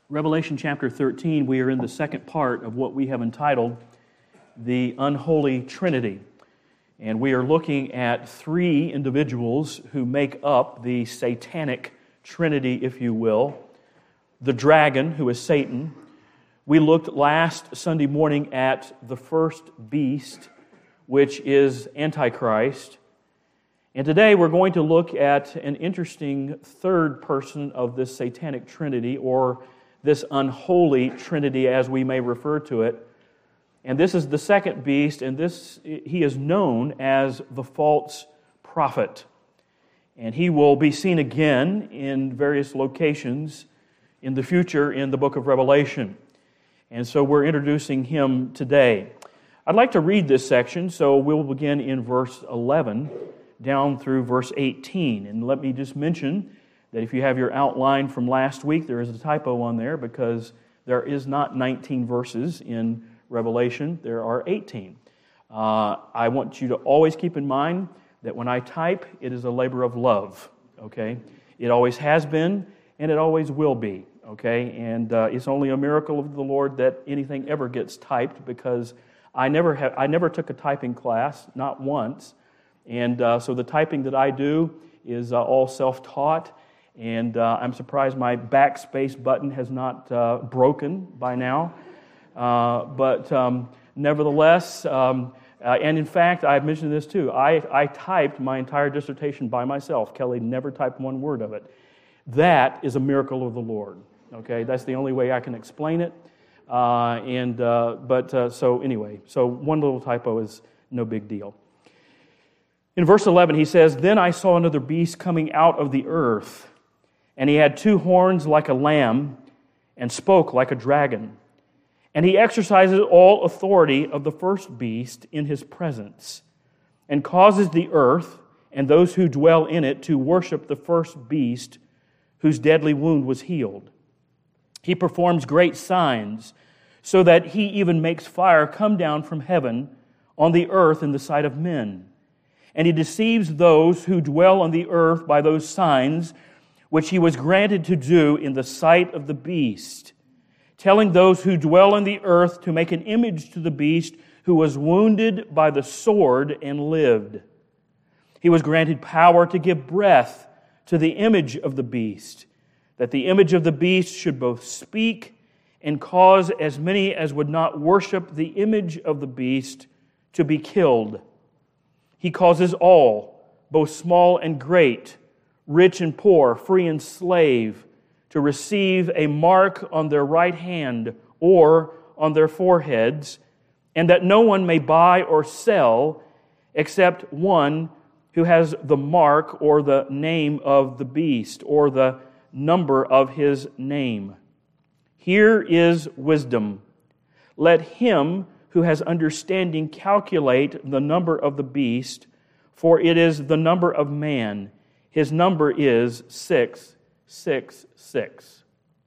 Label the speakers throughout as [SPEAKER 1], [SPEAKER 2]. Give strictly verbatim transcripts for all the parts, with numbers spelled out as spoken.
[SPEAKER 1] Revelation chapter thirteen, we are in the second part of what we have entitled the Unholy Trinity. And we are looking at three individuals who make up the satanic trinity, if you will. The dragon, who is Satan. We looked last Sunday morning at the first beast, which is Antichrist. And today we're going to look at an interesting third person of this satanic trinity, or this unholy trinity as we may refer to it. And this is the second beast, and this he is known as the false prophet. And he will be seen again in various locations in the future in the book of Revelation. And so we're introducing him today. I'd like to read this section, so we'll begin in verse eleven down through verse eighteen. And let me just mention that if you have your outline from last week, there is a typo on there because there is not nineteen verses in Revelation, there are eighteen. Uh, I want you to always keep in mind that when I type, it is a labor of love, okay? It always has been, and it always will be, okay? And uh, it's only a miracle of the Lord that anything ever gets typed, because I never have, I never took a typing class, not once, and uh, so the typing that I do is uh, all self-taught. And uh, I'm surprised my backspace button has not uh, broken by now. Uh, but um, nevertheless, um, uh, and in fact, I've mentioned this too, I, I typed my entire dissertation by myself. Kelly never typed one word of it. That is a miracle of the Lord. Okay, that's the only way I can explain it. Uh, and uh, But uh, so anyway, so one little typo is no big deal. In verse eleven, he says, "Then I saw another beast coming out of the earth, and he had two horns like a lamb, and spoke like a dragon. And he exercises all authority of the first beast in his presence, and causes the earth and those who dwell in it to worship the first beast, whose deadly wound was healed. He performs great signs, so that he even makes fire come down from heaven on the earth in the sight of men. And he deceives those who dwell on the earth by those signs which he was granted to do in the sight of the beast, telling those who dwell on the earth to make an image to the beast who was wounded by the sword and lived. He was granted power to give breath to the image of the beast, that the image of the beast should both speak and cause as many as would not worship the image of the beast to be killed. He causes all, both small and great, rich and poor, free and slave, to receive a mark on their right hand or on their foreheads, and that no one may buy or sell except one who has the mark or the name of the beast or the number of his name. Here is wisdom. Let him who has understanding calculate the number of the beast, for it is the number of man. His number is six six six.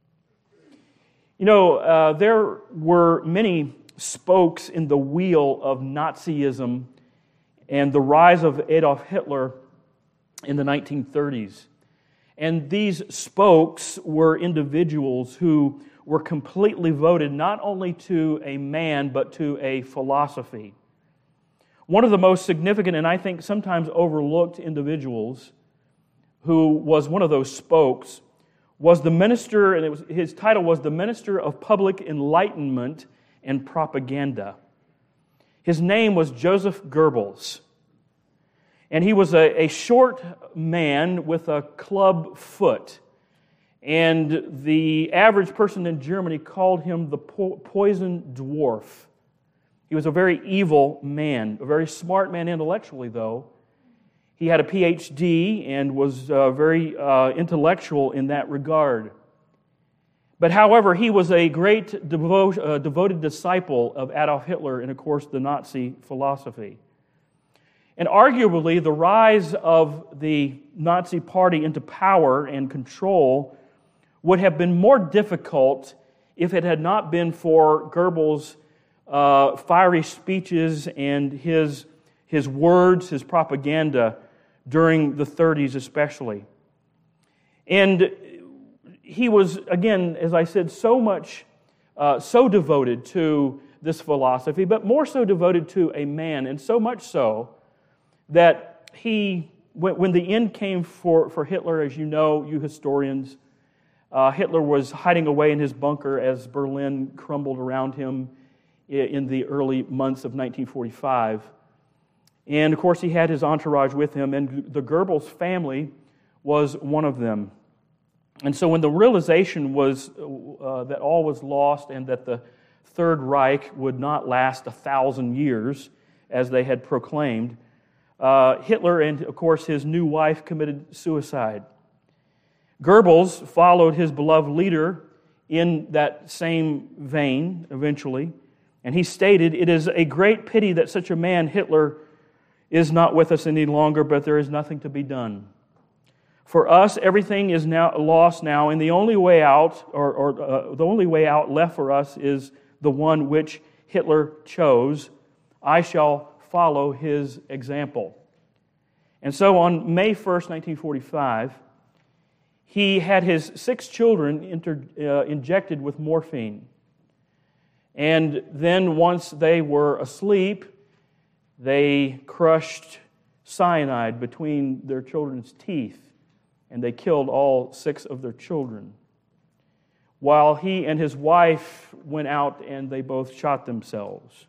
[SPEAKER 1] You know, uh, there were many spokes in the wheel of Nazism and the rise of Adolf Hitler in the nineteen thirties. And these spokes were individuals who were completely voted not only to a man, but to a philosophy. One of the most significant and I think sometimes overlooked individuals who was one of those spokes was the minister, and it was, his title was the Minister of Public Enlightenment and Propaganda. His name was Joseph Goebbels. And he was a, a short man with a club foot. And the average person in Germany called him the po- poison dwarf. He was a very evil man, a very smart man intellectually, though. He had a P H D and was uh, very uh, intellectual in that regard. But however, he was a great devo- uh, devoted disciple of Adolf Hitler and, of course, the Nazi philosophy. And arguably, the rise of the Nazi Party into power and control would have been more difficult if it had not been for Goebbels' uh, fiery speeches and his, his words, his propaganda during the thirties especially. And he was, again, as I said, so much, uh, so devoted to this philosophy, but more so devoted to a man, and so much so that he, when, when the end came for, for Hitler, as you know, you historians, uh, Hitler was hiding away in his bunker as Berlin crumbled around him in the early months of nineteen forty-five. And of course, he had his entourage with him, and the Goebbels family was one of them. And so when the realization was uh, that all was lost and that the Third Reich would not last a thousand years, as they had proclaimed, uh, Hitler and, of course, his new wife committed suicide. Goebbels followed his beloved leader in that same vein eventually, and he stated, "It is a great pity that such a man, Hitler, is not with us any longer, but there is nothing to be done. For us, everything is now lost now, and the only way out, or, or uh, the only way out left for us is the one which Hitler chose. I shall follow his example." And so on May first, nineteen forty-five, he had his six children inter, uh, injected with morphine. And then once they were asleep, they crushed cyanide between their children's teeth, and they killed all six of their children, while he and his wife went out and they both shot themselves.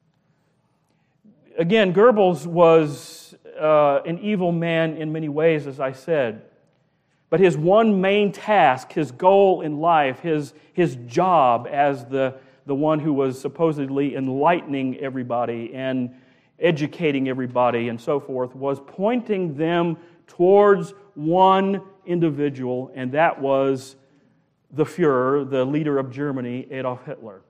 [SPEAKER 1] Again, Goebbels was uh, an evil man in many ways, as I said, but his one main task, his goal in life, his, his job as the, the one who was supposedly enlightening everybody and educating everybody and so forth, was pointing them towards one individual, and that was the Fuhrer, the leader of Germany, Adolf Hitler.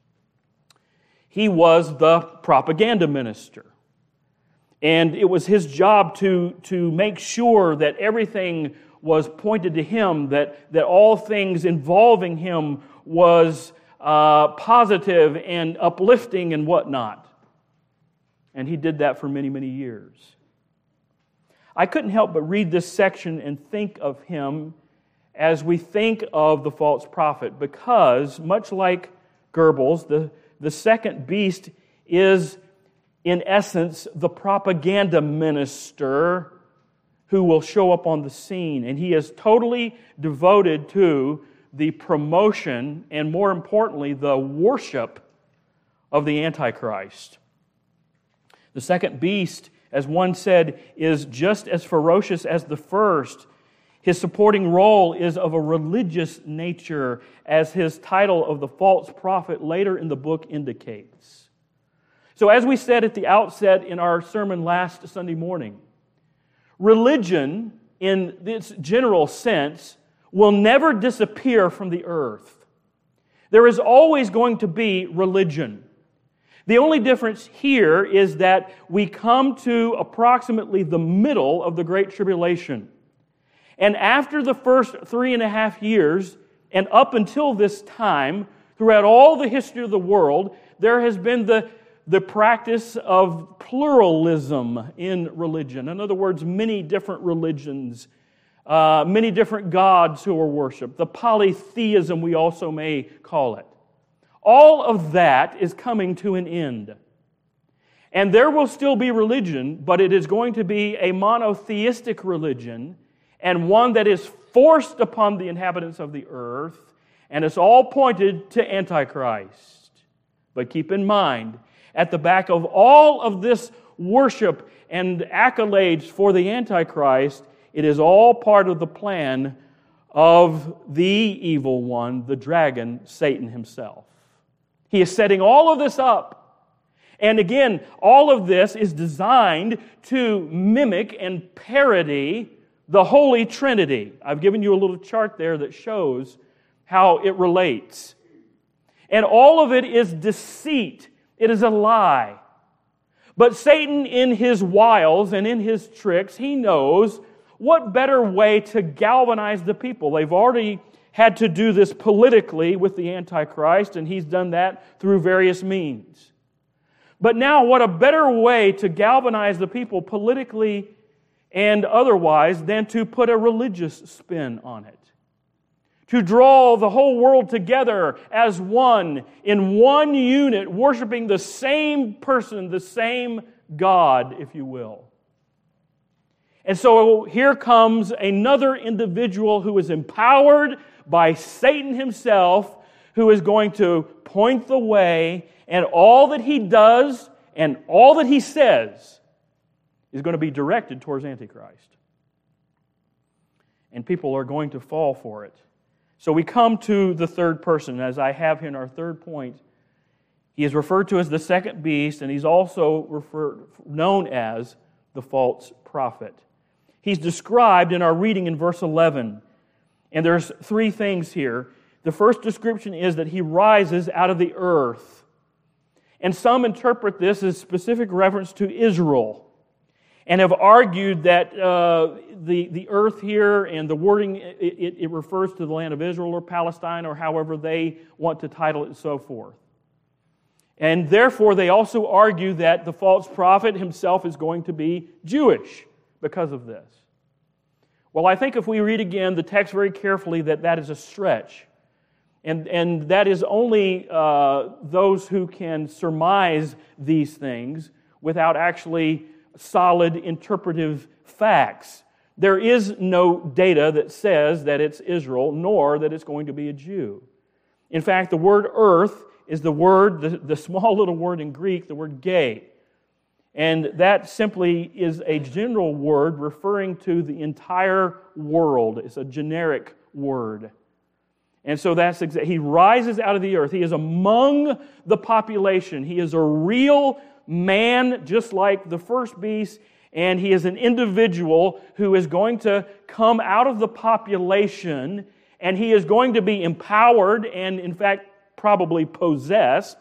[SPEAKER 1] He was the propaganda minister, and it was his job to, to make sure that everything was pointed to him, that, that all things involving him was uh, positive and uplifting and whatnot. And he did that for many, many years. I couldn't help but read this section and think of him as we think of the false prophet, because much like Goebbels, the, the second beast is, in essence, the propaganda minister who will show up on the scene. And he is totally devoted to the promotion and, more importantly, the worship of the Antichrist. The second beast, as one said, is just as ferocious as the first. His supporting role is of a religious nature, as his title of the false prophet later in the book indicates. So as we said at the outset in our sermon last Sunday morning, religion, in its general sense, will never disappear from the earth. There is always going to be religion. The only difference here is that we come to approximately the middle of the Great Tribulation. And after the first three and a half years, and up until this time, throughout all the history of the world, there has been the, the practice of pluralism in religion. In other words, many different religions, uh, many different gods who are worshipped. The polytheism, we also may call it. All of that is coming to an end. And there will still be religion, but it is going to be a monotheistic religion, and one that is forced upon the inhabitants of the earth, and it's all pointed to Antichrist. But keep in mind, at the back of all of this worship and accolades for the Antichrist, it is all part of the plan of the evil one, the dragon, Satan himself. He is setting all of this up. And again, all of this is designed to mimic and parody the Holy Trinity. I've given you a little chart there that shows how it relates. And all of it is deceit. It is a lie. But Satan, in his wiles and in his tricks, he knows what better way to galvanize the people. They've already had to do this politically with the Antichrist, and he's done that through various means. But now, what a better way to galvanize the people politically and otherwise than to put a religious spin on it. to draw the whole world together as one, in one unit, worshiping the same person, the same God, if you will. And so here comes another individual who is empowered by Satan himself, who is going to point the way, and all that he does and all that he says is going to be directed towards Antichrist. And people are going to fall for it. So we come to the third person, as I have here in our third point. He is referred to as the second beast, and he's also referred, known as the false prophet. He's described in our reading in verse eleven. And there's three things here. The first description is that he rises out of the earth. And some interpret this as specific reference to Israel, and have argued that uh, the, the earth here and the wording, it, it, it refers to the land of Israel or Palestine or however they want to title it and so forth. And therefore they also argue that the false prophet himself is going to be Jewish because of this. Well, I think if we read again the text very carefully, that that is a stretch. And, and that is only uh, those who can surmise these things without actually solid interpretive facts. There is no data that says that it's Israel, nor that it's going to be a Jew. In fact, the word earth is the word, the, the small little word in Greek, the word gay. And that simply is a general word referring to the entire world. It's a generic word. And so that's exa- he rises out of the earth. He is among the population. He is a real man, just like the first beast, and he is an individual who is going to come out of the population, and he is going to be empowered and, in fact, probably possessed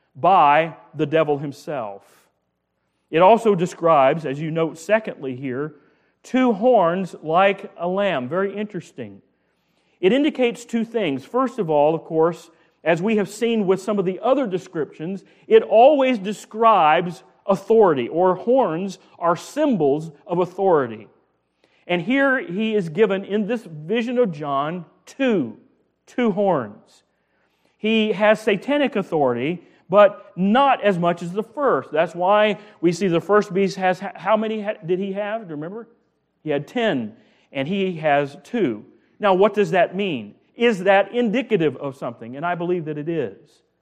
[SPEAKER 1] by the devil himself. It also describes, as you note secondly here, two horns like a lamb. Very interesting. It indicates two things. First of all, of course, as we have seen with some of the other descriptions, it always describes authority, or horns are symbols of authority. And here he is given in this vision of John two, two horns. He has satanic authority, but not as much as the first. That's why we see the first beast has, how many did he have? Do you remember? He had ten, and he has two. Now, what does that mean? Is that indicative of something? And I believe that it is.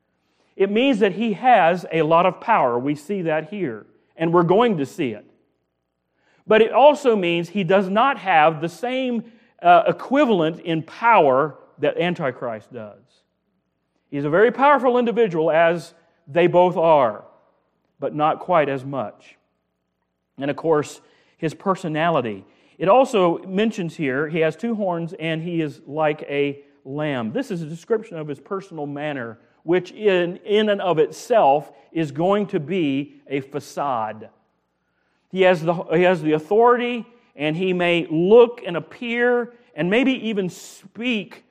[SPEAKER 1] It means that he has a lot of power. We see that here, and we're going to see it. But it also means he does not have the same uh, equivalent in power that Antichrist does. He's a very powerful individual, as they both are, but not quite as much. And of course, his personality. It also mentions here, he has two horns and he is like a lamb. This is a description of his personal manner, which in, in and of itself is going to be a facade. He has the, he has the authority, and he may look and appear and maybe even speak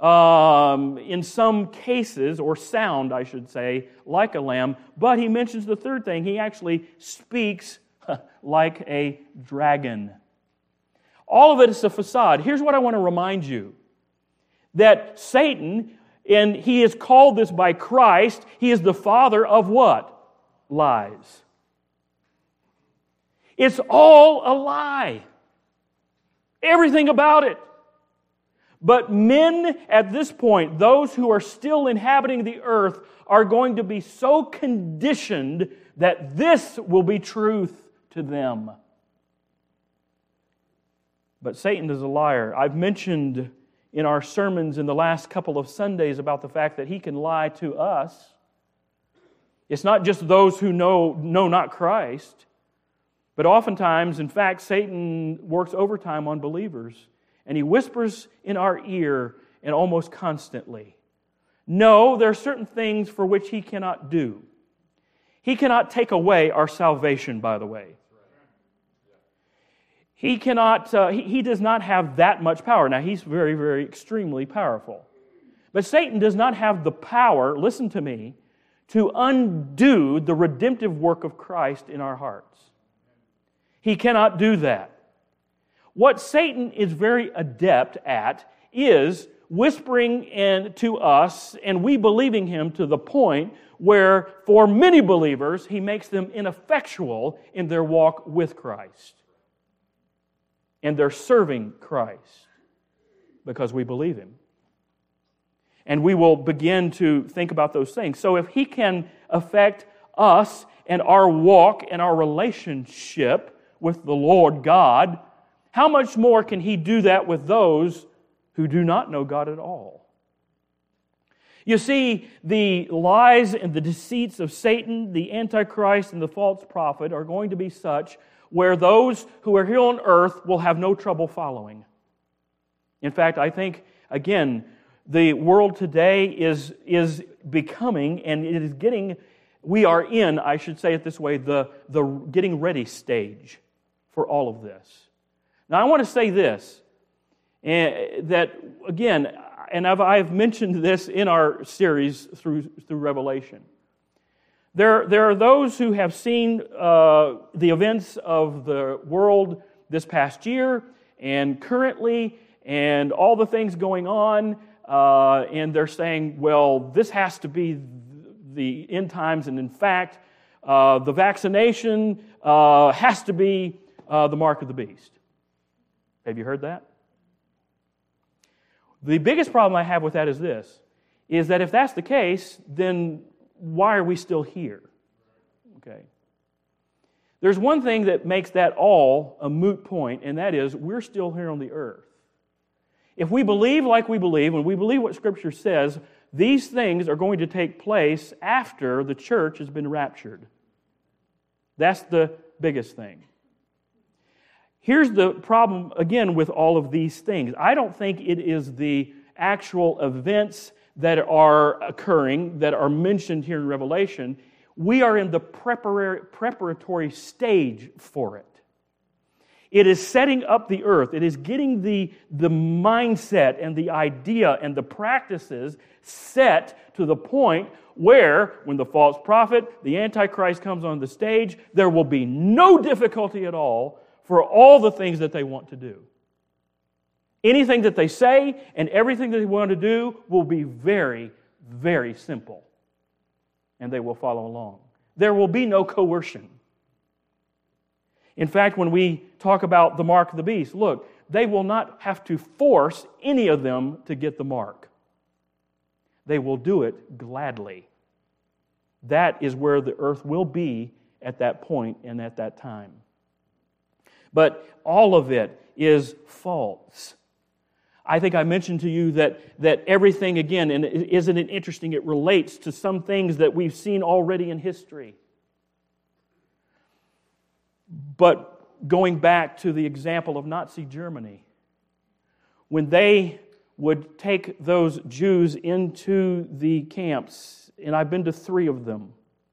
[SPEAKER 1] um, in some cases, or sound, I should say, like a lamb. But he mentions the third thing. He actually speaks like a dragon. All of it is a facade. Here's what I want to remind you. That Satan, and he is called this by Christ, he is the father of what? Lies. It's all a lie. Everything about it. But men at this point, those who are still inhabiting the earth, are going to be so conditioned that this will be truth to them. But Satan is a liar. I've mentioned in our sermons in the last couple of Sundays about the fact that he can lie to us. It's not just those who know, know not Christ, but oftentimes, in fact, Satan works overtime on believers, and he whispers in our ear, and almost constantly. No, there are certain things for which he cannot do. He cannot take away our salvation, by the way. He cannot, uh, he, he does not have that much power. Now, he's very, very extremely powerful. But Satan does not have the power, listen to me, to undo the redemptive work of Christ in our hearts. He cannot do that. What Satan is very adept at is whispering in, to us, and we believing Him to the point where, for many believers, He makes them ineffectual in their walk with Christ. And they're serving Christ because we believe Him. And we will begin to think about those things. So if He can affect us and our walk and our relationship with the Lord God, how much more can He do that with those who do not know God at all? You see, the lies and the deceits of Satan, the Antichrist, and the false prophet are going to be such where those who are here on earth will have no trouble following. In fact, I think, again, the world today is, is becoming, and it is getting, we are in, I should say it this way, the, the getting ready stage for all of this. Now, I want to say this, that, again, and I've, I've mentioned this in our series through, through Revelation. There, there are those who have seen uh, the events of the world this past year and currently and all the things going on, uh, and they're saying, well, this has to be the end times, and in fact, uh, the vaccination uh, has to be uh, the mark of the beast. Have you heard that? The biggest problem I have with that is this, is that if that's the case, then why are we still here? Okay. There's one thing that makes that all a moot point, and that is we're still here on the earth. If we believe like we believe, when we believe what Scripture says, these things are going to take place after the church has been raptured. That's the biggest thing. Here's the problem, again, with all of these things. I don't think it is the actual events that are occurring, that are mentioned here in Revelation. We are in the preparatory stage for it. It is setting up the earth. It is getting the, the mindset and the idea and the practices set to the point where, when the false prophet, the Antichrist, comes on the stage, there will be no difficulty at all for all the things that they want to do. Anything that they say and everything that they want to do will be very, very simple. And they will follow along. There will be no coercion. In fact, when we talk about the mark of the beast, look, they will not have to force any of them to get the mark. They will do it gladly. That is where the earth will be at that point and at that time. But all of it is false. I think I mentioned to you that, that everything, again, and isn't it interesting, it relates to some things that we've seen already in history. But going back to the example of Nazi Germany, when they would take those Jews into the camps, and I've been to three of them,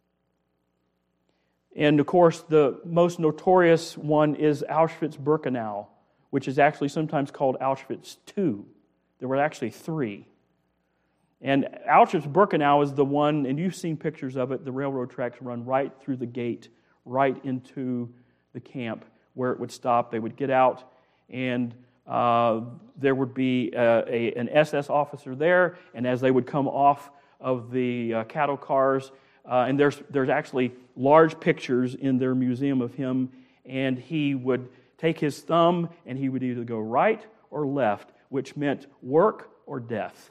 [SPEAKER 1] and of course the most notorious one is Auschwitz-Birkenau, which is actually sometimes called Auschwitz two. There were actually three. And Auschwitz-Birkenau is the one, and you've seen pictures of it, the railroad tracks run right through the gate, right into the camp where it would stop. They would get out, and uh, there would be a, a, an S S officer there, and as they would come off of the uh, cattle cars, uh, and there's, there's actually large pictures in their museum of him, and he would take his thumb, and he would either go right or left, which meant work or death.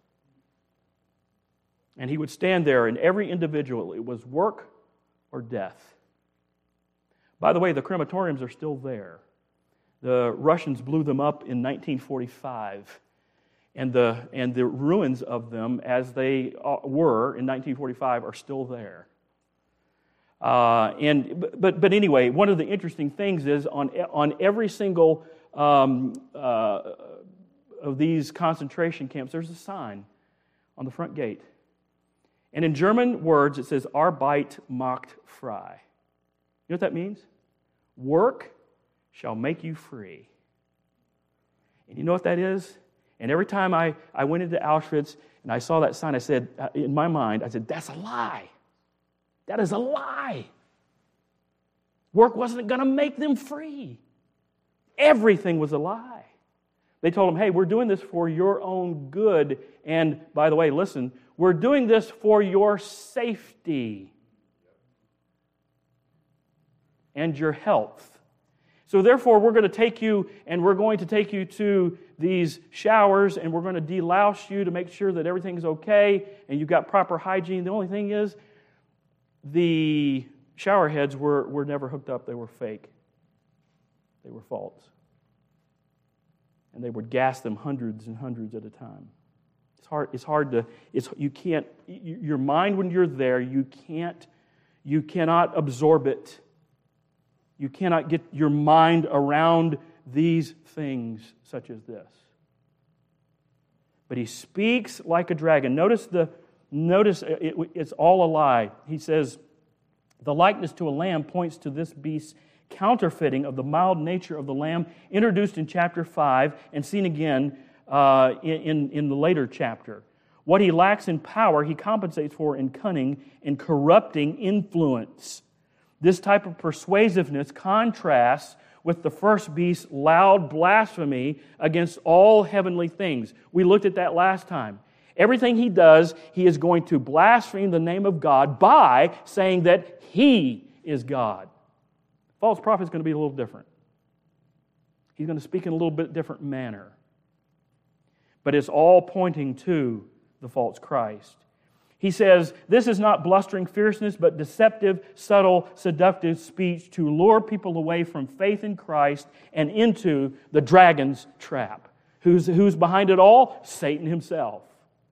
[SPEAKER 1] And he would stand there, and every individual, it was work or death. By the way, the crematoriums are still there. The Russians blew them up in nineteen forty-five, and the, and the ruins of them, as they were in nineteen forty-five, are still there. Uh, and but but anyway, one of the interesting things is on on every single um, uh, of these concentration camps, there's a sign on the front gate, and in German words it says "Arbeit macht frei." You know what that means? Work shall make you free. And you know what that is? And every time I, I went into Auschwitz and I saw that sign, I said, in my mind, I said, that's a lie. That is a lie. Work wasn't going to make them free. Everything was a lie. They told him, hey, we're doing this for your own good. And by the way, listen, we're doing this for your safety and your health. So therefore, we're going to take you and we're going to take you to these showers and we're going to delouse you to make sure that everything's okay and you've got proper hygiene. The only thing is, the shower heads were, were never hooked up. They were fake. They were false. And they would gas them hundreds and hundreds at a time. It's hard, it's hard to, it's, you can't, your mind when you're there, you can't, you cannot absorb it. You cannot get your mind around these things such as this. But he speaks like a dragon. Notice the, notice it, it's all a lie. He says, the likeness to a lamb points to this beast's counterfeiting of the mild nature of the lamb, introduced in chapter five and seen again uh, in, in the later chapter. What he lacks in power, he compensates for in cunning and corrupting influence. This type of persuasiveness contrasts with the first beast's loud blasphemy against all heavenly things. We looked at that last time. Everything he does, he is going to blaspheme the name of God by saying that he is God. False prophet is going to be a little different. He's going to speak in a little bit different manner. But it's all pointing to the false Christ. He says, this is not blustering fierceness, but deceptive, subtle, seductive speech to lure people away from faith in Christ and into the dragon's trap. Who's, who's behind it all? Satan himself.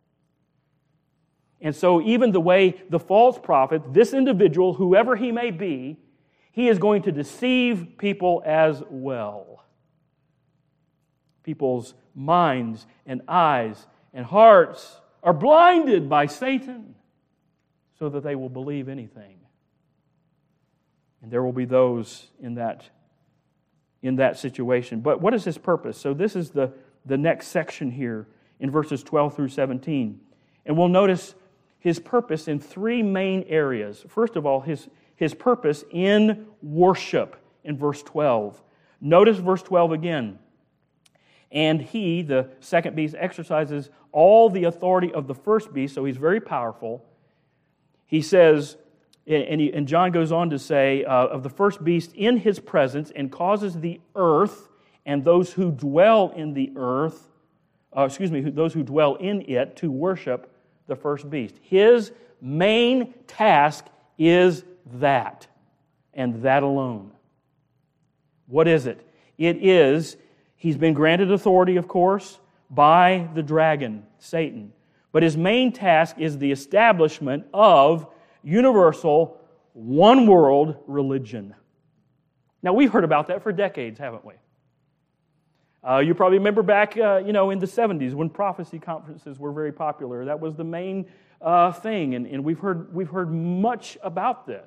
[SPEAKER 1] And so even the way the false prophet, this individual, whoever he may be, he is going to deceive people as well. People's minds and eyes and hearts are blinded by Satan so that they will believe anything. And there will be those in that, in that situation. But what is his purpose? So this is the, the next section here in verses twelve through seventeen. And we'll notice his purpose in three main areas. First of all, his, his purpose in worship in verse twelve. Notice verse twelve again. And he, the second beast, exercises all the authority of the first beast, so he's very powerful. He says, and, he, and John goes on to say, uh, of the first beast in his presence, and causes the earth and those who dwell in the earth, uh, excuse me, those who dwell in it to worship the first beast. His main task is that, and that alone. What is it? It is, he's been granted authority, of course, by the dragon, Satan. But his main task is the establishment of universal, one-world religion. Now, we've heard about that for decades, haven't we? Uh, you probably remember back, uh, you know, in the seventies when prophecy conferences were very popular. That was the main uh, thing, and, and we've heard we've heard much about this.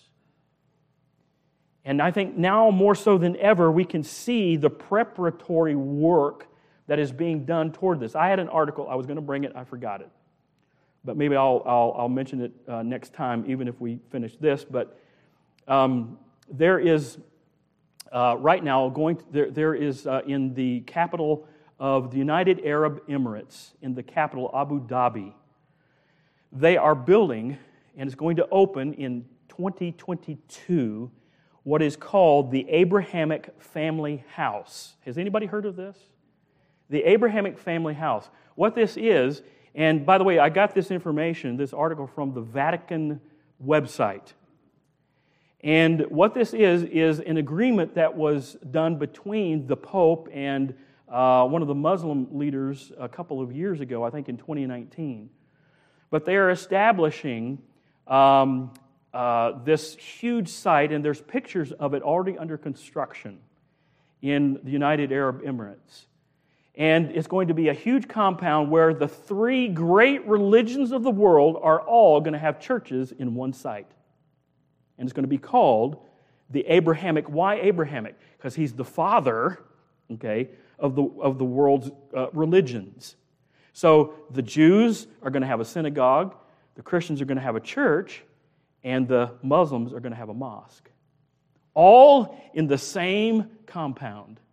[SPEAKER 1] And I think now more so than ever, we can see the preparatory work that is being done toward this. I had an article, I was going to bring it, I forgot it. But maybe I'll I'll, I'll mention it uh, next time, even if we finish this. But um, there is, uh, right now, going to, there, there is uh, in the capital of the United Arab Emirates, in the capital Abu Dhabi, they are building, and it's going to open in twenty twenty-two, what is called the Abrahamic Family House. Has anybody heard of this? The Abrahamic Family House. What this is, and by the way, I got this information, this article from the Vatican website. And what this is, is an agreement that was done between the Pope and uh, one of the Muslim leaders a couple of years ago, I think in twenty nineteen. But they are establishing um, uh, this huge site, and there's pictures of it already under construction in the United Arab Emirates. And it's going to be a huge compound where the three great religions of the world are all going to have churches in one site. And it's going to be called the Abrahamic. Why Abrahamic? Because he's the father, okay, of the, of the world's uh, religions. So the Jews are going to have a synagogue, the Christians are going to have a church, and the Muslims are going to have a mosque. All in the same compound.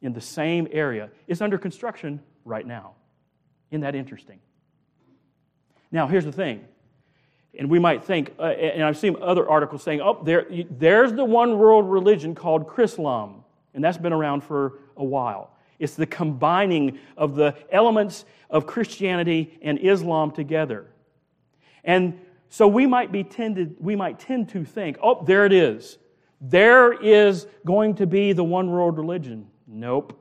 [SPEAKER 1] in the same area. It's under construction right now. Isn't that interesting? Now, here's the thing. And we might think, uh, and I've seen other articles saying, oh, there, there's the one world religion called Chrislam. And that's been around for a while. It's the combining of the elements of Christianity and Islam together. And so we might be tended, we might tend to think, oh, there it is. There is going to be the one world religion. Nope.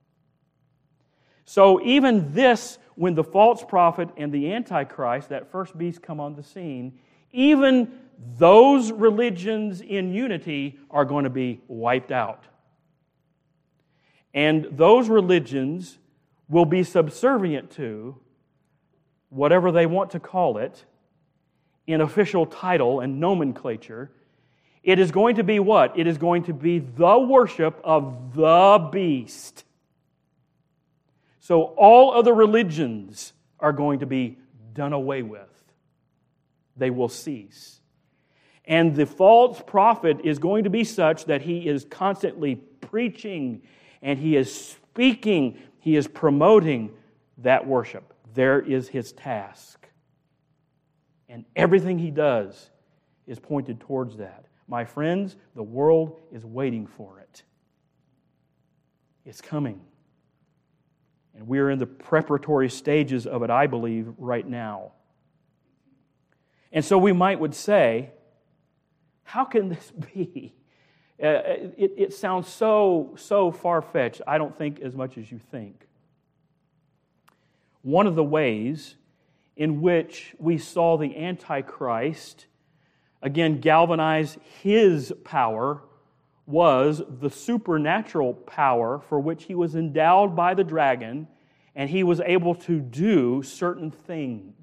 [SPEAKER 1] So even this, when the false prophet and the Antichrist, that first beast, come on the scene, even those religions in unity are going to be wiped out. And those religions will be subservient to whatever they want to call it in official title and nomenclature. It is going to be what? It is going to be the worship of the beast. So all other religions are going to be done away with. They will cease. And the false prophet is going to be such that he is constantly preaching and he is speaking, he is promoting that worship. There is his task. And everything he does is pointed towards that. My friends, the world is waiting for it. It's coming. And we are in the preparatory stages of it, I believe, right now. And so we might would say, how can this be? Uh, it, it sounds so, so far-fetched. I don't think as much as you think. One of the ways in which we saw the Antichrist, again, galvanize his power was the supernatural power for which he was endowed by the dragon, and he was able to do certain things.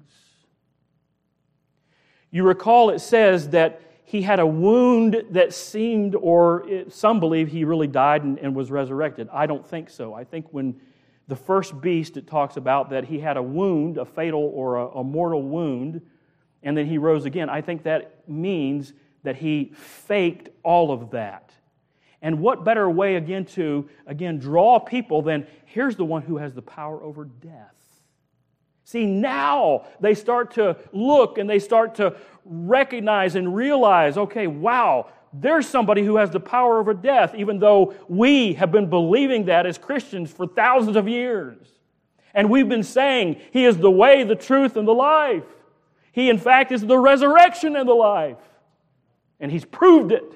[SPEAKER 1] You recall it says that he had a wound that seemed, or it, some believe he really died and, and was resurrected. I don't think so. I think when the first beast, it talks about that he had a wound, a fatal or a, a mortal wound, and then he rose again. I think that means that he faked all of that. And what better way, again, to, again, draw people than, here's the one who has the power over death. See, now they start to look and they start to recognize and realize, okay, wow, there's somebody who has the power over death, even though we have been believing that as Christians for thousands of years. And we've been saying He is the way, the truth, and the life. He, in fact, is the resurrection and the life. And He's proved it.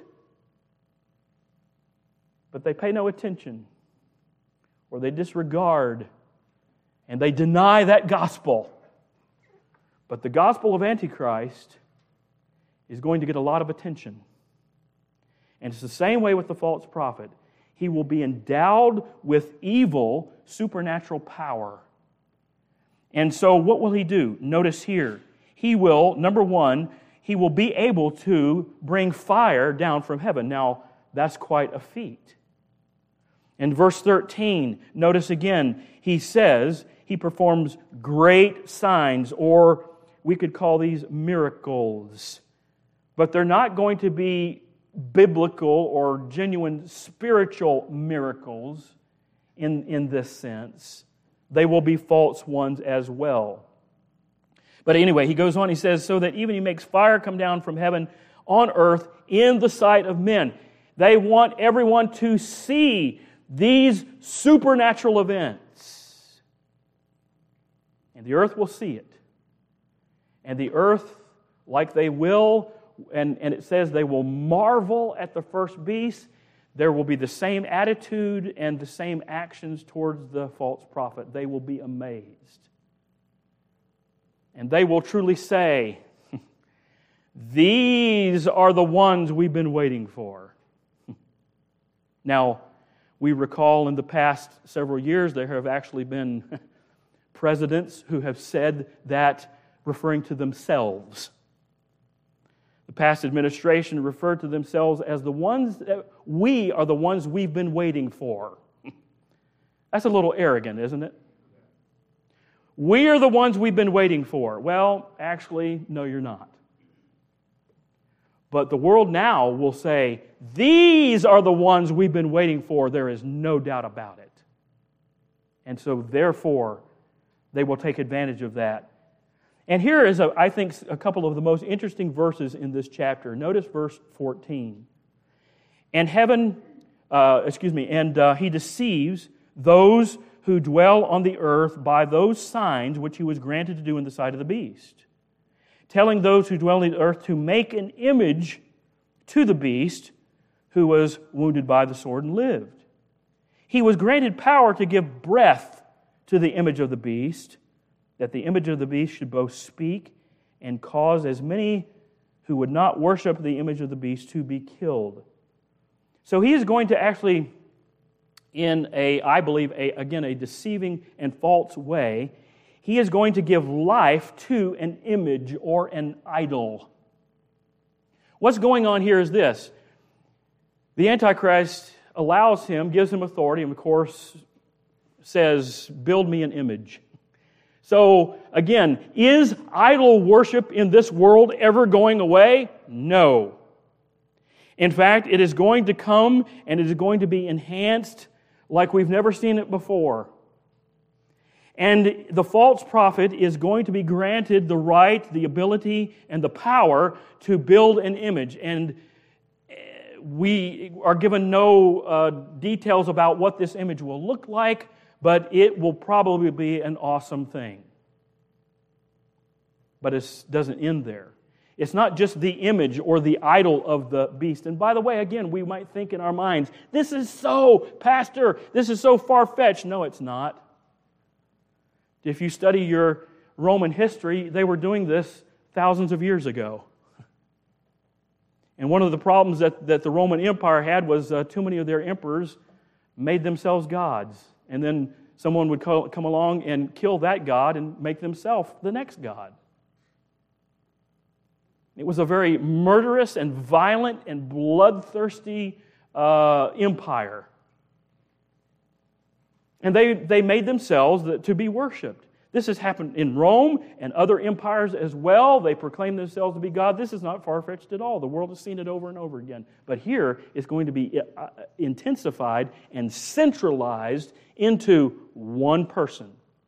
[SPEAKER 1] But they pay no attention, or they disregard, and they deny that gospel. But the gospel of Antichrist is going to get a lot of attention. And it's the same way with the false prophet. He will be endowed with evil, supernatural power. And so what will he do? Notice here, he will, number one, he will be able to bring fire down from heaven. Now, that's quite a feat. In verse thirteen, notice again, he says he performs great signs, or we could call these miracles. But they're not going to be biblical or genuine spiritual miracles in, in this sense. They will be false ones as well. But anyway, he goes on, he says, so that even he makes fire come down from heaven on earth in the sight of men. They want everyone to see these supernatural events. And the earth will see it. And the earth, like they will, and, and it says they will marvel at the first beast, there will be the same attitude and the same actions towards the false prophet. They will be amazed. And they will truly say, these are the ones we've been waiting for. Now, we recall in the past several years there have actually been presidents who have said that, referring to themselves. The past administration referred to themselves as the ones that we are the ones we've been waiting for. That's a little arrogant, isn't it? We are the ones we've been waiting for. Well, actually, no, you're not. But the world now will say, these are the ones we've been waiting for. There is no doubt about it. And so, therefore, they will take advantage of that. And here is, a, I think, a couple of the most interesting verses in this chapter. Notice verse fourteen. And heaven, uh, excuse me, and uh, he deceives those who dwell on the earth by those signs which he was granted to do in the sight of the beast, telling those who dwell on the earth to make an image to the beast who was wounded by the sword and lived. He was granted power to give breath to the image of the beast, that the image of the beast should both speak and cause as many who would not worship the image of the beast to be killed. So he is going to actually, in a, I believe, a, again, a deceiving and false way, he is going to give life to an image or an idol. What's going on here is this. The Antichrist allows him, gives him authority, and of course says, build me an image. So, again, is idol worship in this world ever going away? No. In fact, it is going to come and it is going to be enhanced like we've never seen it before. And the false prophet is going to be granted the right, the ability, and the power to build an image. And we are given no uh, details about what this image will look like, but it will probably be an awesome thing. But it doesn't end there. It's not just the image or the idol of the beast. And by the way, again, we might think in our minds, this is so, Pastor, this is so far-fetched. No, it's not. If you study your Roman history, they were doing this thousands of years ago. And one of the problems that, that the Roman Empire had was uh, too many of their emperors made themselves gods. And then someone would co- come along and kill that god and make themselves the next god. It was a very murderous and violent and bloodthirsty uh, empire. And they, they made themselves to be worshipped. This has happened in Rome and other empires as well. They proclaim themselves to be God. This is not far-fetched at all. The world has seen it over and over again. But here it's going to be intensified and centralized into one person.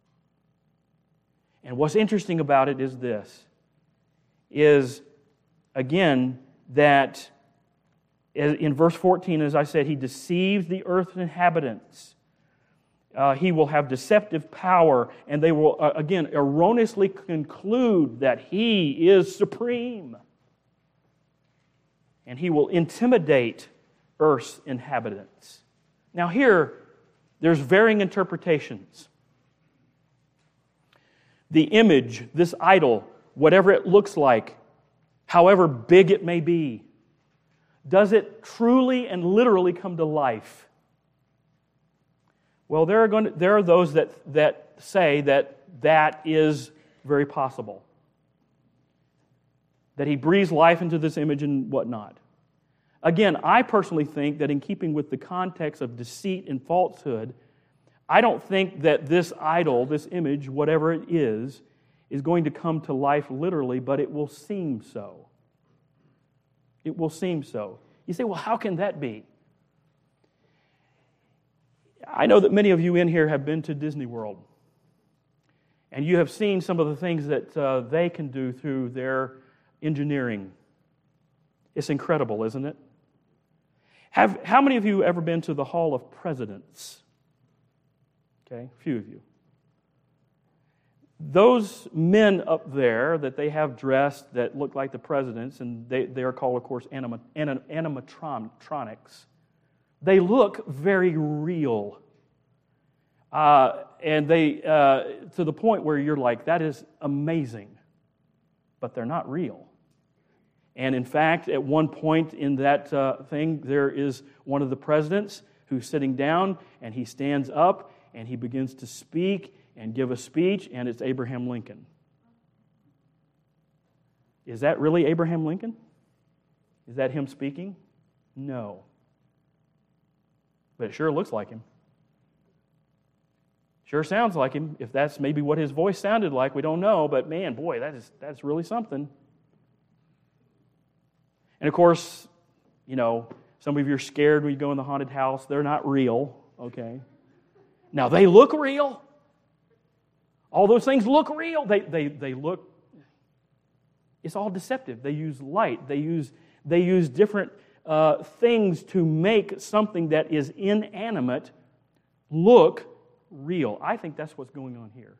[SPEAKER 1] And what's interesting about it is this, is, again, that in verse fourteen, as I said, he deceives the earth's inhabitants. Uh, he will have deceptive power, and they will, uh, again, erroneously conclude that he is supreme. And he will intimidate earth's inhabitants. Now here, there's varying interpretations. The image, this idol, whatever it looks like, however big it may be, does it truly and literally come to life? Well, there are going to, there are those that, that say that that is very possible. That he breathes life into this image and whatnot. Again, I personally think that in keeping with the context of deceit and falsehood, I don't think that this idol, this image, whatever it is, is going to come to life literally, but it will seem so. It will seem so. You say, well, how can that be? I know that many of you in here have been to Disney World, and you have seen some of the things that uh, they can do through their engineering. It's incredible, isn't it? Have how many of you ever been to the Hall of Presidents? Okay, a few of you. Those men up there that they have dressed that look like the presidents, and they, they are called, of course, anima, anim, animatronics. They look very real. Uh, and they, uh, to the point where you're like, that is amazing. But they're not real. And in fact, at one point in that uh, thing, there is one of the presidents who's sitting down, and he stands up, and he begins to speak and give a speech, and it's Abraham Lincoln. Is that really Abraham Lincoln? Is that him speaking? No. But it sure looks like him. Sure sounds like him. If that's maybe what his voice sounded like, we don't know. But man, boy, that is that's really something. And of course, you know, some of you are scared when you go in the haunted house. They're not real, okay? Now, they look real. All those things look real. They, they, they look, it's all deceptive. They use light. They use, they use different uh, things to make something that is inanimate look real. I think that's what's going on here.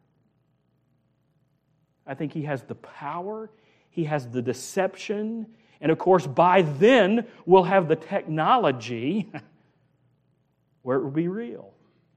[SPEAKER 1] I think he has the power, he has the deception, and of course, by then, we'll have the technology where it will be real.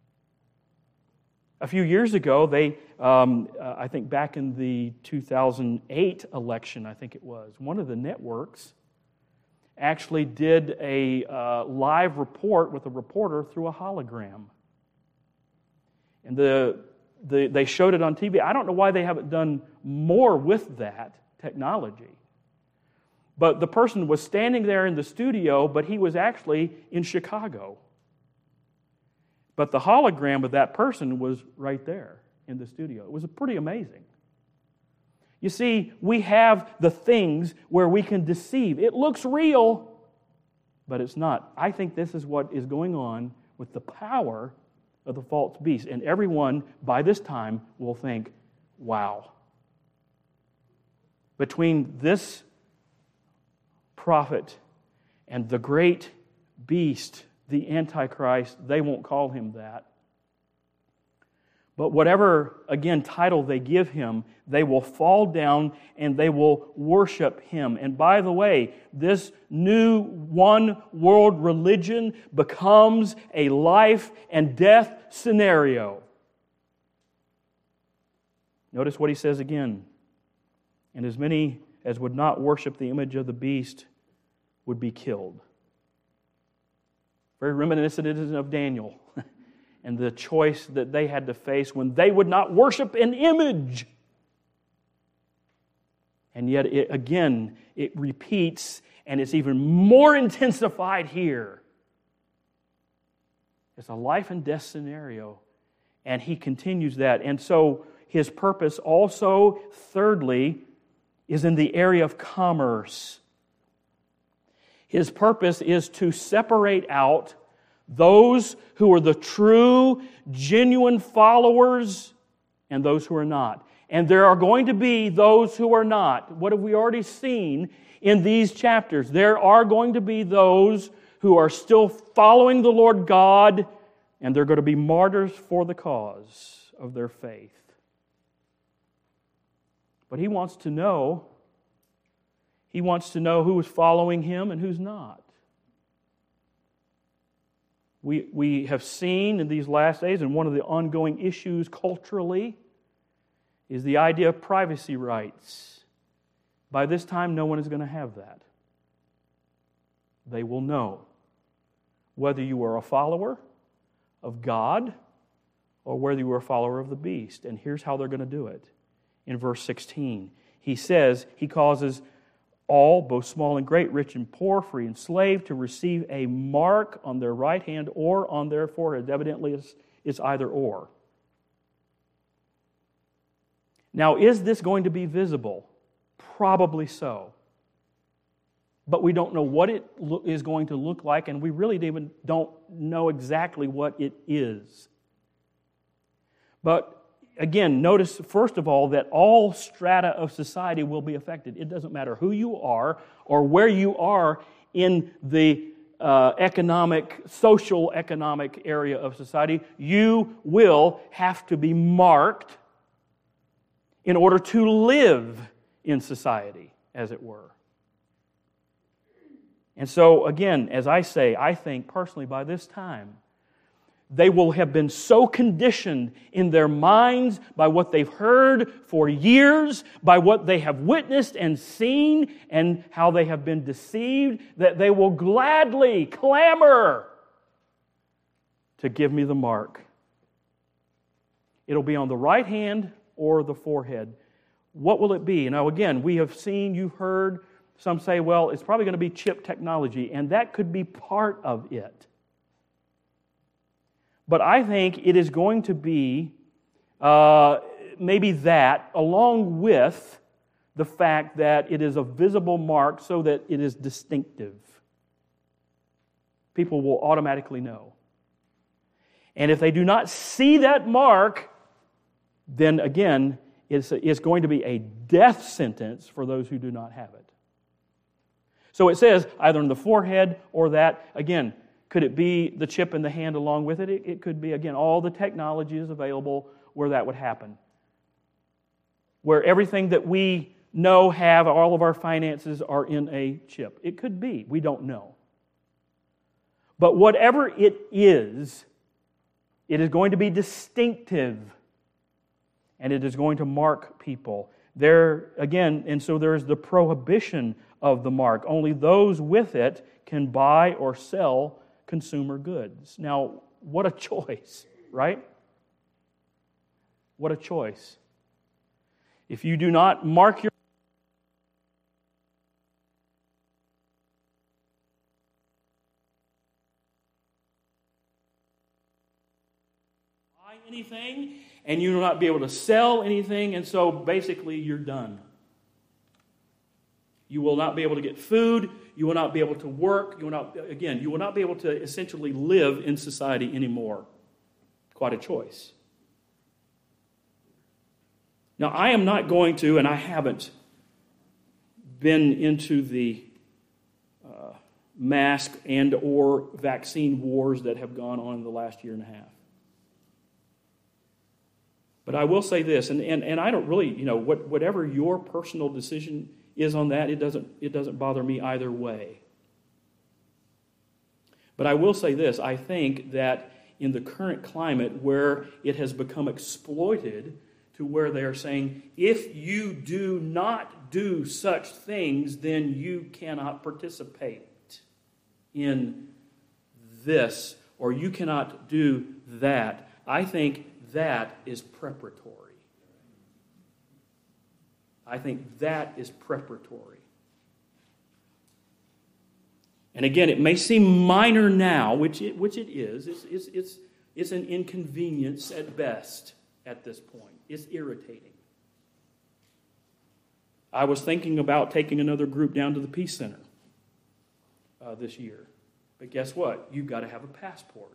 [SPEAKER 1] A few years ago, they, um, uh, I think back in the two thousand eight election, I think it was, one of the networks actually did a uh, live report with a reporter through a hologram. And the, the they showed it on T V. I don't know why they haven't done more with that technology. But the person was standing there in the studio, but he was actually in Chicago. But the hologram of that person was right there in the studio. It was pretty amazing. You see, we have the things where we can deceive. It looks real, but it's not. I think this is what is going on with the power of the false beast. And everyone, by this time, will think, wow. Between this prophet and the great beast, the Antichrist, they won't call him that. But whatever, again, title they give him, they will fall down and they will worship him. And by the way, this new one world religion becomes a life and death scenario. Notice what he says again. And as many as would not worship the image of the beast would be killed. Very reminiscent of Daniel and the choice that they had to face when they would not worship an image. And yet, it, again, it repeats, and it's even more intensified here. It's a life and death scenario, and he continues that. And so his purpose also, thirdly, is in the area of commerce. His purpose is to separate out those who are the true, genuine followers and those who are not. And there are going to be those who are not. What have we already seen in these chapters? There are going to be those who are still following the Lord God, and they're going to be martyrs for the cause of their faith. But he wants to know, he wants to know who is following him and who's not. We, we have seen in these last days, and one of the ongoing issues culturally is the idea of privacy rights. By this time, no one is going to have that. They will know whether you are a follower of God or whether you are a follower of the beast. And here's how they're going to do it. In verse sixteen, he says, he causes all, both small and great, rich and poor, free and slave, to receive a mark on their right hand or on their forehead. Evidently, it's, it's either or. Now, is this going to be visible? Probably so. But we don't know what it lo- is going to look like, and we really even don't know exactly what it is. But again, notice, first of all, that all strata of society will be affected. It doesn't matter who you are or where you are in the uh, economic, social economic area of society. You will have to be marked in order to live in society, as it were. And so, again, as I say, I think personally by this time, they will have been so conditioned in their minds by what they've heard for years, by what they have witnessed and seen, and how they have been deceived, that they will gladly clamor to give me the mark. It'll be on the right hand or the forehead. What will it be? Now, again, we have seen, you've heard, some say, well, it's probably going to be chip technology, and that could be part of it. But I think it is going to be uh, maybe that, along with the fact that it is a visible mark so that it is distinctive. People will automatically know. And if they do not see that mark, then again, it's, it's going to be a death sentence for those who do not have it. So it says either in the forehead or that, again, could it be the chip in the hand along with it? It, it could be, again, all the technology is available where that would happen. Where everything that we know, have, all of our finances are in a chip. It could be. We don't know. But whatever it is, it is going to be distinctive. And it is going to mark people. There, again, and so there is the prohibition of the mark. Only those with it can buy or sell consumer goods. Now, what a choice, right? What a choice. If you do not mark your buy anything, and you will not be able to sell anything, and so basically you're done. You will not be able to get food. You will not be able to work. You will not, again, you will not be able to essentially live in society anymore. Quite a choice. Now, I am not going to, and I haven't been into the uh, mask and or vaccine wars that have gone on in the last year and a half. But I will say this, and, and, and I don't really, you know, what, whatever your personal decision is on that, it doesn't, it doesn't bother me either way. But I will say this, I think that in the current climate where it has become exploited to where they are saying, if you do not do such things, then you cannot participate in this, or you cannot do that. I think that is preparatory. I think that is preparatory. And again, it may seem minor now, which it, which it is. It's, it's, it's, it's an inconvenience at best at this point. It's irritating. I was thinking about taking another group down to the Peace Center uh, this year. But guess what? You've got to have a passport.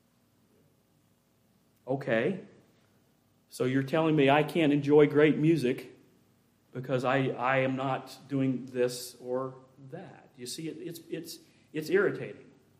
[SPEAKER 1] Okay. So you're telling me I can't enjoy great music because I, I am not doing this or that. You see, it, it's, it's, it's irritating.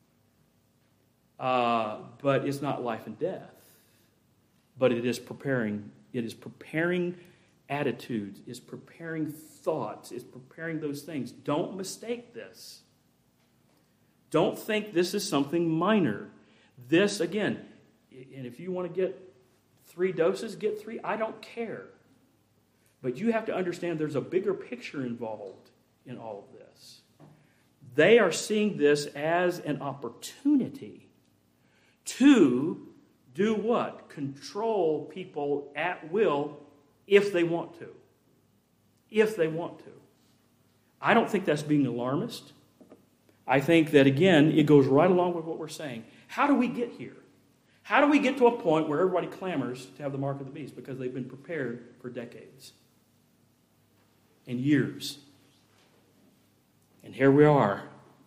[SPEAKER 1] Uh, but it's not life and death. But it is preparing. It is preparing attitudes. It's preparing thoughts. It's preparing those things. Don't mistake this. Don't think this is something minor. This, again, and if you want to get three doses, get three. I don't care. But you have to understand there's a bigger picture involved in all of this. They are seeing this as an opportunity to do what? Control people at will if they want to. If they want to. I don't think that's being alarmist. I think that, again, it goes right along with what we're saying. How do we get here? How do we get to a point where everybody clamors to have the mark of the beast? Because they've been prepared for decades and years. And here we are.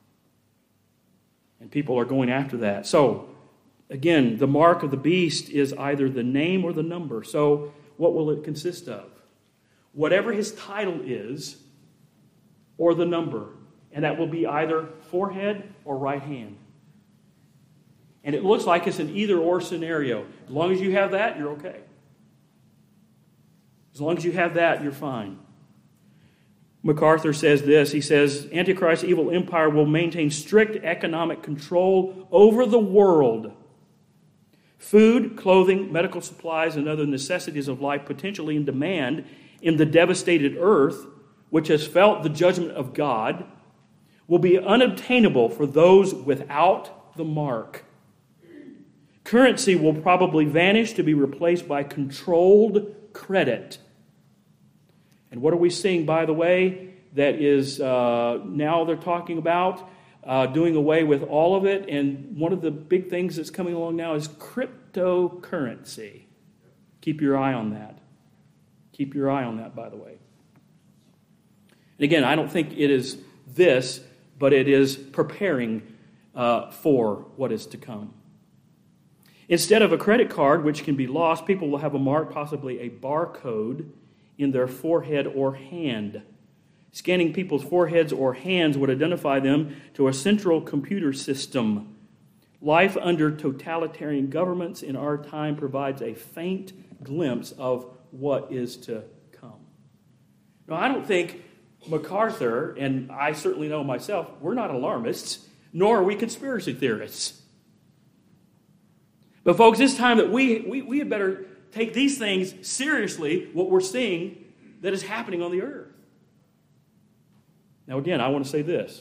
[SPEAKER 1] And people are going after that. So, again, the mark of the beast is either the name or the number. So, what will it consist of? Whatever his title is, or the number. And that will be either forehead or right hand. And it looks like it's an either-or scenario. As long as you have that, you're okay. As long as you have that, you're fine. MacArthur says this. He says, Antichrist's evil empire will maintain strict economic control over the world. Food, clothing, medical supplies, and other necessities of life potentially in demand in the devastated earth, which has felt the judgment of God, will be unobtainable for those without the mark. Currency will probably vanish to be replaced by controlled credit. And what are we seeing, by the way, that is uh, now they're talking about uh, doing away with all of it. And one of the big things that's coming along now is cryptocurrency. Keep your eye on that. Keep your eye on that, by the way. And again, I don't think it is this, but it is preparing uh, for what is to come. Instead of a credit card, which can be lost, people will have a mark, possibly a barcode, in their forehead or hand. Scanning people's foreheads or hands would identify them to a central computer system. Life under totalitarian governments in our time provides a faint glimpse of what is to come. Now, I don't think MacArthur, and I certainly know myself, we're not alarmists, nor are we conspiracy theorists. But folks, it's time that we, we, we had better take these things seriously, what we're seeing that is happening on the earth. Now again, I want to say this,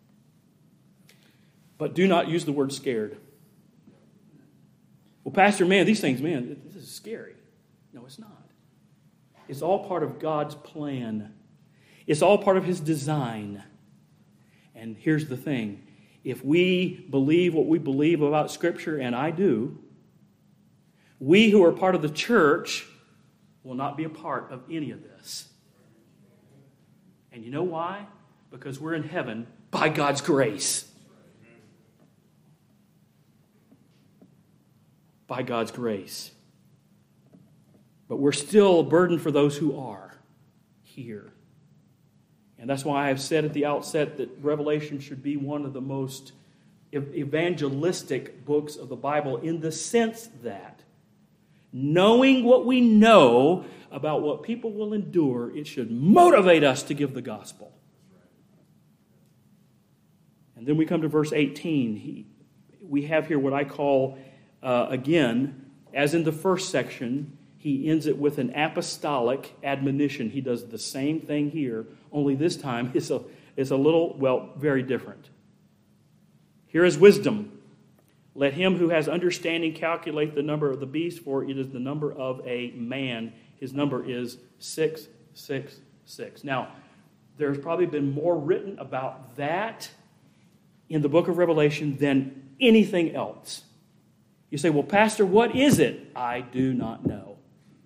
[SPEAKER 1] but do not use the word scared. Well, Pastor, man, these things, man, this is scary. No, it's not. It's all part of God's plan. It's all part of His design. And here's the thing. If we believe what we believe about Scripture, and I do, we who are part of the church will not be a part of any of this. And you know why? Because we're in heaven by God's grace. By God's grace. But we're still a burden for those who are here. And that's why I've said at the outset that Revelation should be one of the most evangelistic books of the Bible, in the sense that, knowing what we know about what people will endure, it should motivate us to give the gospel. And then we come to verse eighteen. He, we have here what I call, uh, again, as in the first section, he ends it with an apostolic admonition. He does the same thing here, only this time it's a, it's a little, well, very different. Here is wisdom. Let him who has understanding calculate the number of the beast, for it is the number of a man. His number is six six six. Now, there's probably been more written about that in the book of Revelation than anything else. You say, well, Pastor, what is it? I do not know.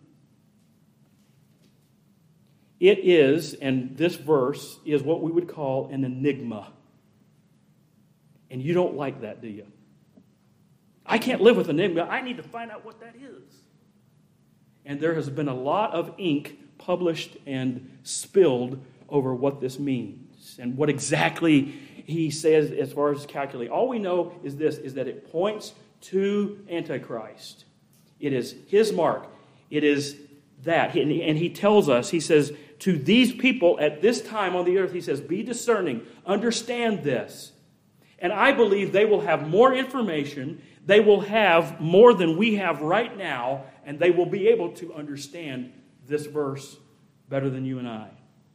[SPEAKER 1] It is, and this verse is what we would call an enigma. And you don't like that, do you? I can't live with enigma. I need to find out what that is. And there has been a lot of ink published and spilled over what this means and what exactly he says as far as calculating. All we know is this, is that it points to Antichrist. It is his mark. It is that. And he tells us, he says, to these people at this time on the earth, he says, be discerning, understand this. And I believe they will have more information. They will have more than we have right now, and they will be able to understand this verse better than you and I.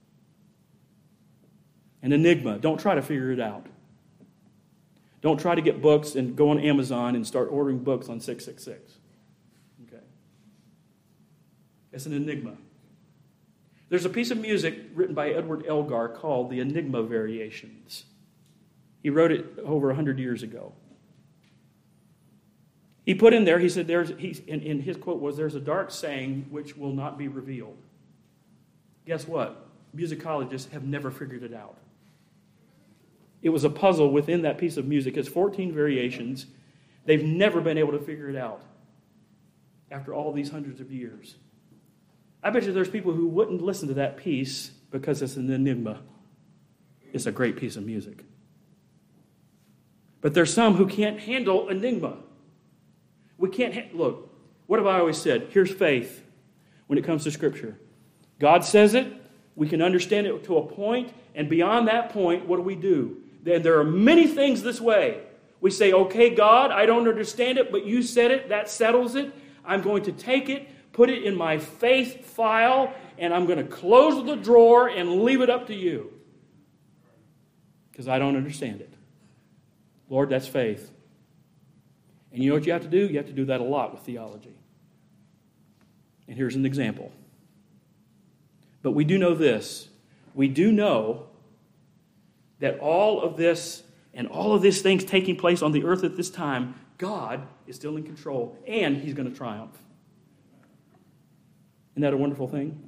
[SPEAKER 1] An enigma. Don't try to figure it out. Don't try to get books and go on Amazon and start ordering books on six six six. Okay. It's an enigma. There's a piece of music written by Edward Elgar called the Enigma Variations. He wrote it over one hundred years ago. He put in there, he said, "There's." He, in, in his quote was, "There's a dark saying which will not be revealed." Guess what? Musicologists have never figured it out. It was a puzzle within that piece of music. It's fourteen variations. They've never been able to figure it out after all these hundreds of years. I bet you there's people who wouldn't listen to that piece because it's an enigma. It's a great piece of music. But there's some who can't handle enigma. We can't, ha- look, what have I always said? Here's faith when it comes to Scripture. God says it, we can understand it to a point, and beyond that point, what do we do? Then there are many things this way. We say, okay, God, I don't understand it, but you said it, that settles it. I'm going to take it, put it in my faith file, and I'm going to close the drawer and leave it up to you. Because I don't understand it. Lord, that's faith. And you know what you have to do? You have to do that a lot with theology. And here's an example. But we do know this. We do know that all of this and all of these things taking place on the earth at this time, God is still in control, and He's going to triumph. Isn't that a wonderful thing?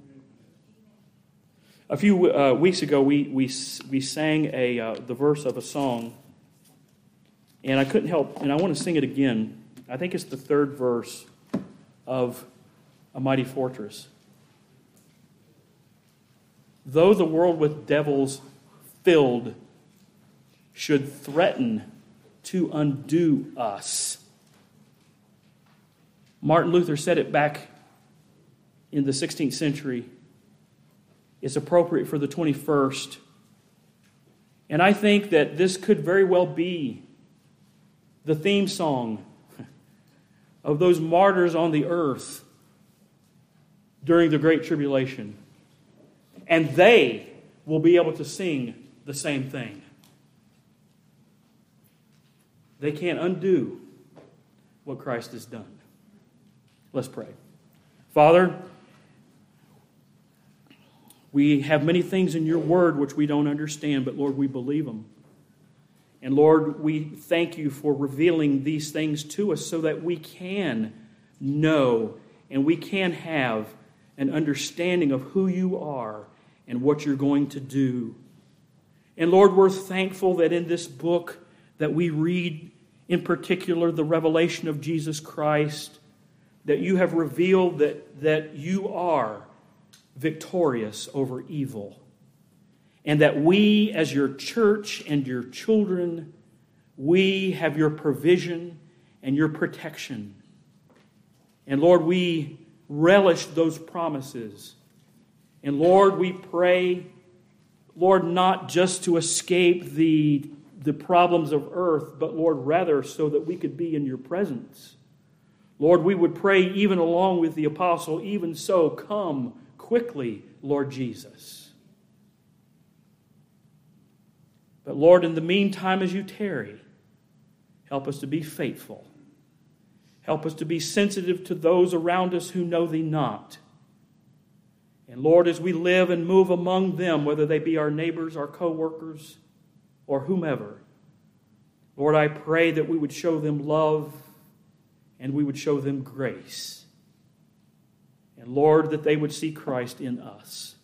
[SPEAKER 1] A few uh, weeks ago, we we we sang a uh, the verse of a song, and I couldn't help, and I want to sing it again. I think it's the third verse of A Mighty Fortress. Though the world with devils filled should threaten to undo us. Martin Luther said it back in the sixteenth century. It's appropriate for the twenty-first. And I think that this could very well be the theme song of those martyrs on the earth during the Great Tribulation. And they will be able to sing the same thing. They can't undo what Christ has done. Let's pray. Father, we have many things in your word which we don't understand, but Lord, we believe them. And Lord, we thank you for revealing these things to us so that we can know and we can have an understanding of who you are and what you're going to do. And Lord, we're thankful that in this book that we read, in particular, the revelation of Jesus Christ, that you have revealed that, that you are victorious over evil. And that we, as your church and your children, we have your provision and your protection. And Lord, we relish those promises. And Lord, we pray, Lord, not just to escape the, the problems of earth, but Lord, rather so that we could be in your presence. Lord, we would pray even along with the apostle, even so, come quickly, Lord Jesus. But Lord, in the meantime, as you tarry, help us to be faithful. Help us to be sensitive to those around us who know thee not. And Lord, as we live and move among them, whether they be our neighbors, our co-workers, or whomever, Lord, I pray that we would show them love and we would show them grace. And Lord, that they would see Christ in us.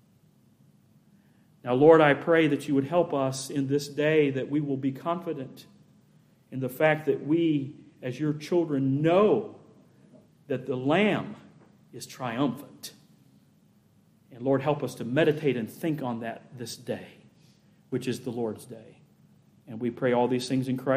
[SPEAKER 1] Now, Lord, I pray that you would help us in this day, that we will be confident in the fact that we, as your children, know that the Lamb is triumphant. And Lord, help us to meditate and think on that this day, which is the Lord's day. And we pray all these things in Christ.